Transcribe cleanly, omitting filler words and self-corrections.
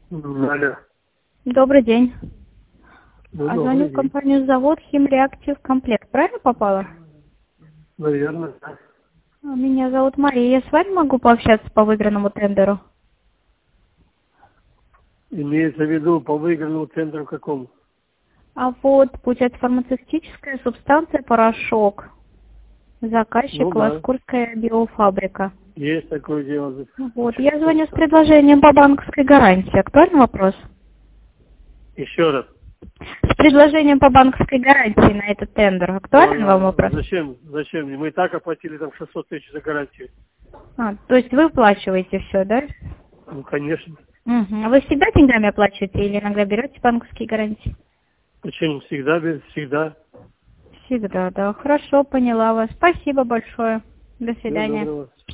Алло. Добрый день. Ну, Звоню добрый в день. компанию «Завод Химреактив Комплект». Правильно попала? Наверное, да. Меня зовут Мария. Я с вами могу пообщаться по выигранному тендеру? Имеется в виду по выигранному центру какому? А вот, получается, фармацевтическая субстанция «Порошок». Ну Заказчик да, Ласкурская биофабрика. есть такое дело. Вот, я звоню с предложением по банковской гарантии. Актуальный вопрос? Еще раз. С предложением по банковской гарантии на этот тендер. Актуален вам вопрос? Зачем? Зачем? Мы и так оплатили там 600 тысяч за гарантию. То есть вы оплачиваете все, да? Ну, конечно. Мгм. А вы всегда деньгами оплачиваете или иногда берете банковские гарантии? Почему? Всегда, всегда. Всегда, да. Хорошо, поняла вас. Спасибо большое. До Всего свидания. доброго.